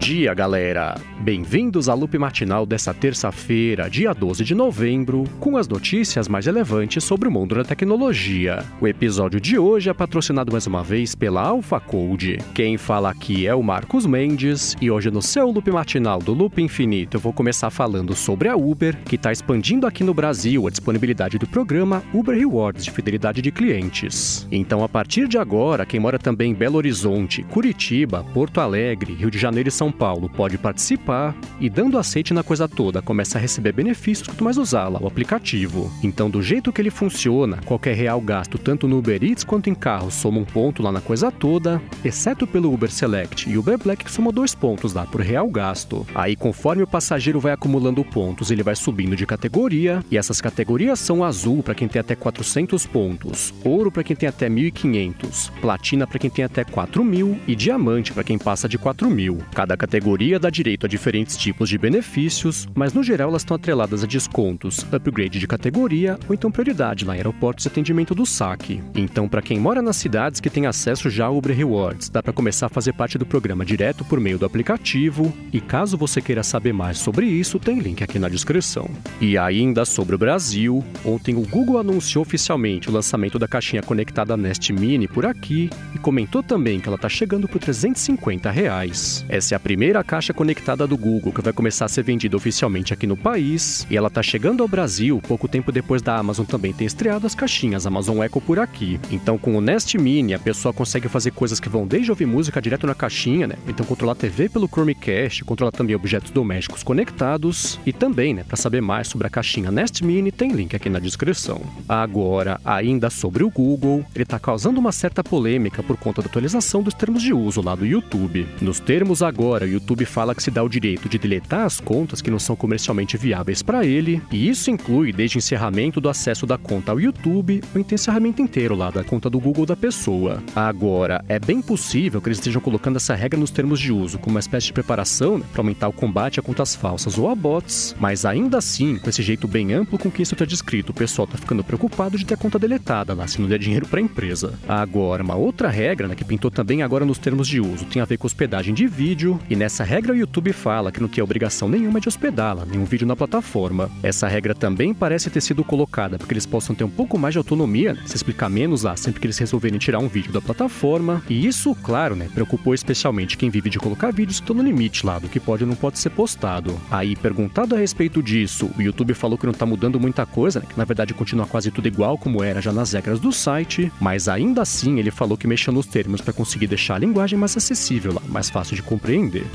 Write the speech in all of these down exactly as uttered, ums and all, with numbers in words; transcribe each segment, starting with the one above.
dia, galera! Bem-vindos ao Loop Matinal dessa terça-feira, dia doze de novembro, com as notícias mais relevantes sobre o mundo da tecnologia. O episódio de hoje é patrocinado mais uma vez pela AlphaCode. Quem fala aqui é o Marcos Mendes, e hoje no seu Loop Matinal do Loop Infinito eu vou começar falando sobre a Uber, que está expandindo aqui no Brasil a disponibilidade do programa Uber Rewards de fidelidade de clientes. Então, a partir de agora, quem mora também em Belo Horizonte, Curitiba, Porto Alegre, Rio de Janeiro e São Paulo pode participar e, dando aceite na coisa toda, começa a receber benefícios quanto mais usar lá o aplicativo. Então, do jeito que ele funciona, qualquer real gasto tanto no Uber Eats quanto em carro soma um ponto lá na coisa toda, exceto pelo Uber Select e Uber Black, que soma dois pontos lá por real gasto. Aí, conforme o passageiro vai acumulando pontos, ele vai subindo de categoria, e essas categorias são azul para quem tem até quatrocentos pontos, ouro para quem tem até mil e quinhentos, platina para quem tem até quatro mil e diamante para quem passa de quatro mil. Cada categoria dá direito a diferentes tipos de benefícios, mas no geral elas estão atreladas a descontos, upgrade de categoria ou então prioridade lá em aeroportos e atendimento do saque. Então, para quem mora nas cidades que tem acesso já ao Uber Rewards, dá para começar a fazer parte do programa direto por meio do aplicativo, e caso você queira saber mais sobre isso, tem link aqui na descrição. E ainda sobre o Brasil, ontem o Google anunciou oficialmente o lançamento da caixinha conectada Nest Mini por aqui e comentou também que ela está chegando por trezentos e cinquenta reais. Essa é a primeira caixa conectada do Google que vai começar a ser vendida oficialmente aqui no país, e ela está chegando ao Brasil pouco tempo depois da Amazon também ter estreado as caixinhas Amazon Echo por aqui. Então, com o Nest Mini, a pessoa consegue fazer coisas que vão desde ouvir música direto na caixinha, né? Então, controlar a T V pelo Chromecast, controlar também objetos domésticos conectados, e também, né, para saber mais sobre a caixinha Nest Mini, tem link aqui na descrição. Agora, ainda sobre o Google, ele está causando uma certa polêmica por conta da atualização dos termos de uso lá do YouTube. Nos termos agora, o YouTube fala que se dá o direito de deletar as contas que não são comercialmente viáveis para ele, e isso inclui desde encerramento do acesso da conta ao YouTube ou então encerramento inteiro lá da conta do Google da pessoa. Agora, é bem possível que eles estejam colocando essa regra nos termos de uso como uma espécie de preparação, né, para aumentar o combate a contas falsas ou a bots, mas ainda assim, com esse jeito bem amplo com que isso está descrito, o pessoal tá ficando preocupado de ter a conta deletada lá, se não der dinheiro para a empresa. Agora, uma outra regra, né, que pintou também agora nos termos de uso, tem a ver com hospedagem de vídeo, e nessa regra o YouTube fala que não tem obrigação nenhuma de hospedá-la, nenhum vídeo na plataforma. Essa regra também parece ter sido colocada para que eles possam ter um pouco mais de autonomia, né, se explicar menos lá sempre que eles resolverem tirar um vídeo da plataforma, e isso, claro, né, preocupou especialmente quem vive de colocar vídeos que estão no limite lá do que pode ou não pode ser postado. Aí, perguntado a respeito disso, o YouTube falou que não tá mudando muita coisa, né, que na verdade continua quase tudo igual como era já nas regras do site, mas ainda assim ele falou que mexeu nos termos para conseguir deixar a linguagem mais acessível lá, mais fácil de compreender.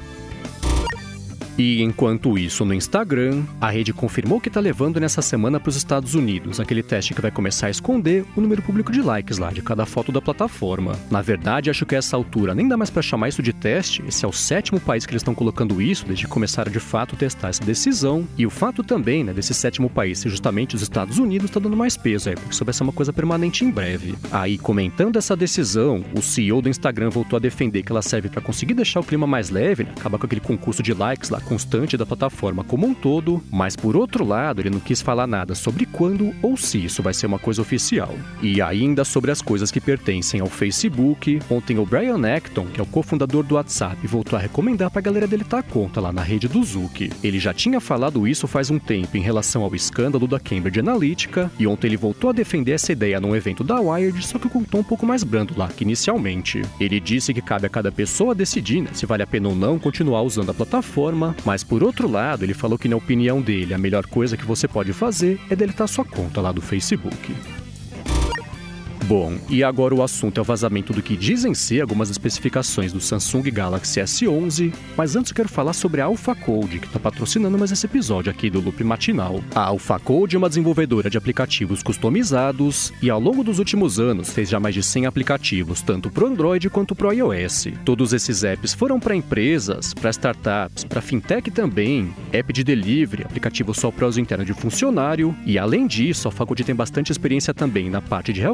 E enquanto isso, no Instagram, a rede confirmou que está levando nessa semana para os Estados Unidos aquele teste que vai começar a esconder o número público de likes lá de cada foto da plataforma. Na verdade, acho que a essa altura nem dá mais para chamar isso de teste, esse é o sétimo país que eles estão colocando isso desde que começaram de fato a testar essa decisão, e o fato também, né, desse sétimo país ser justamente os Estados Unidos está dando mais peso aí, porque isso vai ser uma coisa permanente em breve. Aí, comentando essa decisão, o C E O do Instagram voltou a defender que ela serve para conseguir deixar o clima mais leve, né, acabar com aquele concurso de likes lá constante da plataforma como um todo, mas por outro lado ele não quis falar nada sobre quando ou se isso vai ser uma coisa oficial. E ainda sobre as coisas que pertencem ao Facebook, ontem o Brian Acton, que é o cofundador do WhatsApp, voltou a recomendar pra galera deletar a conta lá na rede do Zuck. Ele já tinha falado isso faz um tempo em relação ao escândalo da Cambridge Analytica, e ontem ele voltou a defender essa ideia num evento da Wired, só que com um tom um pouco mais brando lá que inicialmente. Ele disse que cabe a cada pessoa decidir, né, se vale a pena ou não continuar usando a plataforma, mas por outro lado, ele falou que, na opinião dele, a melhor coisa que você pode fazer é deletar sua conta lá do Facebook. Bom, e agora o assunto é o vazamento do que dizem ser algumas especificações do Samsung Galaxy S onze, mas antes eu quero falar sobre a AlphaCode, que está patrocinando mais esse episódio aqui do Loop Matinal. A AlphaCode é uma desenvolvedora de aplicativos customizados e ao longo dos últimos anos fez já mais de cem aplicativos, tanto para o Android quanto para o iOS. Todos esses apps foram para empresas, para startups, para fintech também, app de delivery, aplicativo só para uso interno de funcionário, e além disso, a AlphaCode tem bastante experiência também na parte de health tech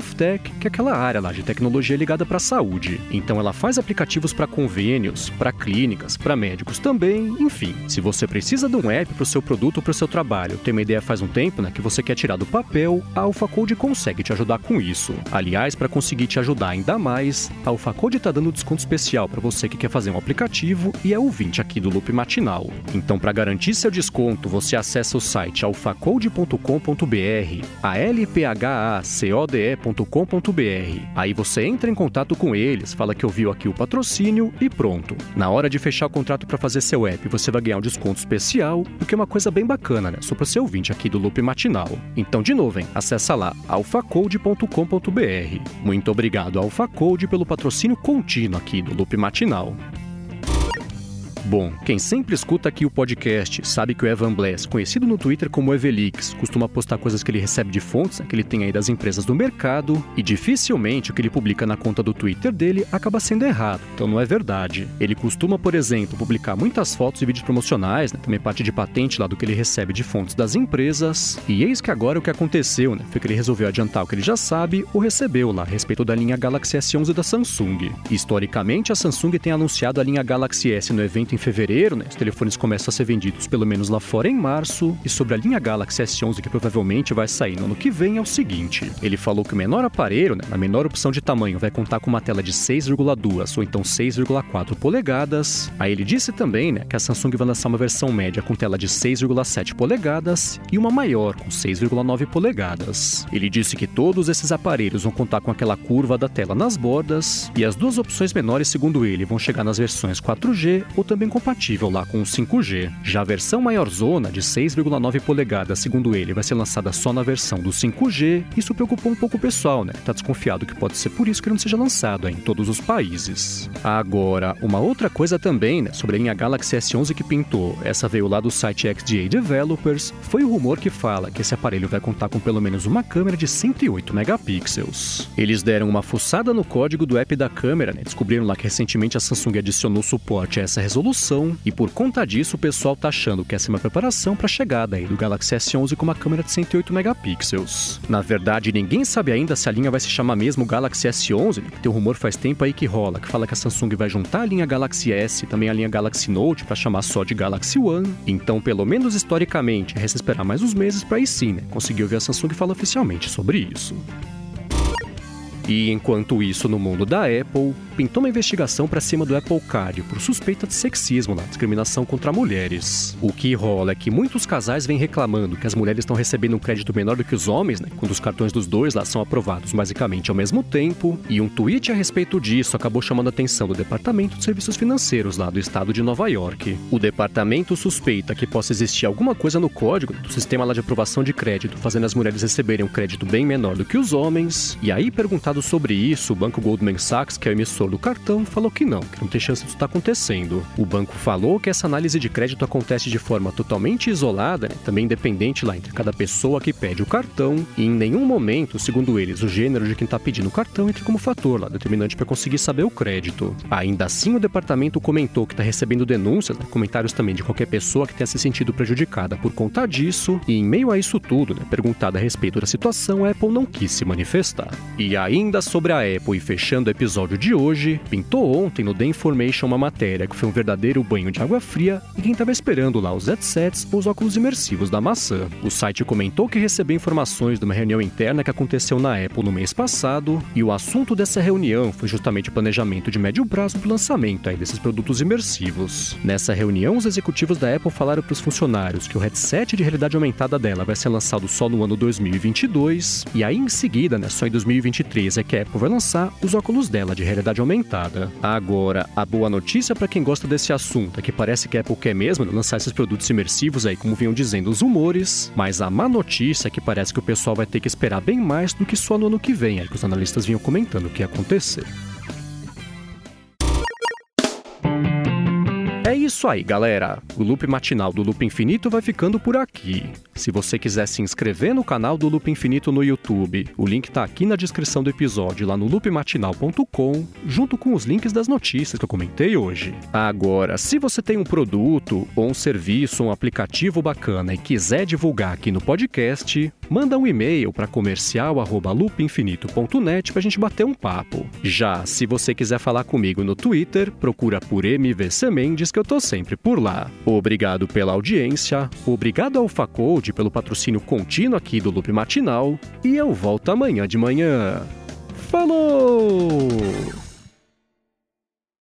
Tech, que é aquela área lá de tecnologia ligada para a saúde. Então ela faz aplicativos para convênios, para clínicas, para médicos também, enfim. Se você precisa de um app para o seu produto ou para o seu trabalho, tem uma ideia faz um tempo, né, que você quer tirar do papel, a AlphaCode consegue te ajudar com isso. Aliás, para conseguir te ajudar ainda mais, a AlphaCode está dando desconto especial para você que quer fazer um aplicativo e é ouvinte aqui do Loop Matinal. Então, para garantir seu desconto, você acessa o site alphacode ponto com ponto b r, a l p h a c o d e ponto com ponto b r. Aí você entra em contato com eles, fala que ouviu aqui o patrocínio e pronto. Na hora de fechar o contrato para fazer seu app, você vai ganhar um desconto especial, o que é uma coisa bem bacana, né? Só para ser ouvinte aqui do Loop Matinal. Então, de novo, hein? Acessa lá alphacode ponto com ponto b r. Muito obrigado, AlphaCode, pelo patrocínio contínuo aqui do Loop Matinal. Bom, quem sempre escuta aqui o podcast sabe que o Evan Blass, conhecido no Twitter como Evelix, costuma postar coisas que ele recebe de fontes, né, que ele tem aí das empresas do mercado, e dificilmente o que ele publica na conta do Twitter dele acaba sendo errado, então não é verdade. Ele costuma, por exemplo, publicar muitas fotos e vídeos promocionais, né, também parte de patente lá do que ele recebe de fontes das empresas, e eis que agora o que aconteceu, né, foi que ele resolveu adiantar o que ele já sabe ou recebeu lá a respeito da linha Galaxy S onze da Samsung. Historicamente, a Samsung tem anunciado a linha Galaxy S no evento em fevereiro, né? Os telefones começam a ser vendidos pelo menos lá fora em março, e sobre a linha Galaxy S onze que provavelmente vai sair no ano que vem é o seguinte: ele falou que o menor aparelho, né, a menor opção de tamanho, vai contar com uma tela de seis vírgula dois ou então seis vírgula quatro polegadas. Aí ele disse também, né, que a Samsung vai lançar uma versão média com tela de seis vírgula sete polegadas e uma maior com seis vírgula nove polegadas. Ele disse que todos esses aparelhos vão contar com aquela curva da tela nas bordas, e as duas opções menores, segundo ele, vão chegar nas versões quatro G ou também compatível lá com o cinco G. Já a versão maiorzona, de seis vírgula nove polegadas, segundo ele, vai ser lançada só na versão do cinco G. Isso preocupou um pouco o pessoal, né? Tá desconfiado que pode ser por isso que ele não seja lançado em todos os países. Agora, uma outra coisa também, né, sobre a linha Galaxy S onze que pintou, essa veio lá do site X D A Developers, foi o rumor que fala que esse aparelho vai contar com pelo menos uma câmera de cento e oito megapixels. Eles deram uma fuçada no código do app da câmera, né? Descobriram lá que recentemente a Samsung adicionou suporte a essa resolução, e por conta disso o pessoal tá achando que essa é uma preparação para a chegada aí do Galaxy S onze com uma câmera de cento e oito megapixels. Na verdade, ninguém sabe ainda se a linha vai se chamar mesmo Galaxy S onze, né? Tem um rumor faz tempo aí que rola, que fala que a Samsung vai juntar a linha Galaxy S e também a linha Galaxy Note para chamar só de Galaxy One. Então, pelo menos historicamente, resta esperar mais uns meses para aí sim, né, conseguir ouvir a Samsung falar oficialmente sobre isso. E enquanto isso, no mundo da Apple, pintou uma investigação para cima do Apple Card por suspeita de sexismo na discriminação contra mulheres. O que rola é que muitos casais vêm reclamando que as mulheres estão recebendo um crédito menor do que os homens, né, quando os cartões dos dois lá são aprovados basicamente ao mesmo tempo, e um tweet a respeito disso acabou chamando a atenção do Departamento de Serviços Financeiros lá do estado de Nova York. O departamento suspeita que possa existir alguma coisa no código do sistema lá de aprovação de crédito, fazendo as mulheres receberem um crédito bem menor do que os homens, e aí, perguntado sobre isso, o banco Goldman Sachs, que é o emissor do cartão, falou que não, que não tem chance disso estar acontecendo. O banco falou que essa análise de crédito acontece de forma totalmente isolada, né, também independente lá entre cada pessoa que pede o cartão, e em nenhum momento, segundo eles, o gênero de quem está pedindo o cartão entra como fator lá determinante para conseguir saber o crédito. Ainda assim, o departamento comentou que está recebendo denúncias, né, comentários também de qualquer pessoa que tenha se sentido prejudicada por conta disso, e em meio a isso tudo, né, perguntada a respeito da situação, a Apple não quis se manifestar. E ainda sobre a Apple, e fechando o episódio de hoje, pintou ontem no The Information uma matéria que foi um verdadeiro banho de água fria e quem estava esperando lá os headsets ou os óculos imersivos da maçã. O site comentou que recebeu informações de uma reunião interna que aconteceu na Apple no mês passado, e o assunto dessa reunião foi justamente o planejamento de médio prazo do lançamento aí desses produtos imersivos. Nessa reunião, os executivos da Apple falaram para os funcionários que o headset de realidade aumentada dela vai ser lançado só no ano dois mil e vinte e dois, e aí em seguida, né, só em dois mil e vinte e três é que a Apple vai lançar os óculos dela de realidade aumentada. Agora, a boa notícia para quem gosta desse assunto é que parece que a Apple quer mesmo lançar esses produtos imersivos aí, como vinham dizendo os rumores, mas a má notícia é que parece que o pessoal vai ter que esperar bem mais do que só no ano que vem, aí que os analistas vinham comentando o que ia acontecer. É Isso aí, galera! O Loop Matinal do Loop Infinito vai ficando por aqui. Se você quiser se inscrever no canal do Loop Infinito no YouTube, o link tá aqui na descrição do episódio lá no loop matinal ponto com, junto com os links das notícias que eu comentei hoje. Agora, se você tem um produto, ou um serviço, um aplicativo bacana e quiser divulgar aqui no podcast, manda um e-mail para comercial arroba loop infinito ponto net pra gente bater um papo. Já se você quiser falar comigo no Twitter, procura por M V C Mendes que eu tô sempre por lá. Obrigado pela audiência, obrigado ao Facode pelo patrocínio contínuo aqui do Loop Matinal e eu volto amanhã de manhã. Falou!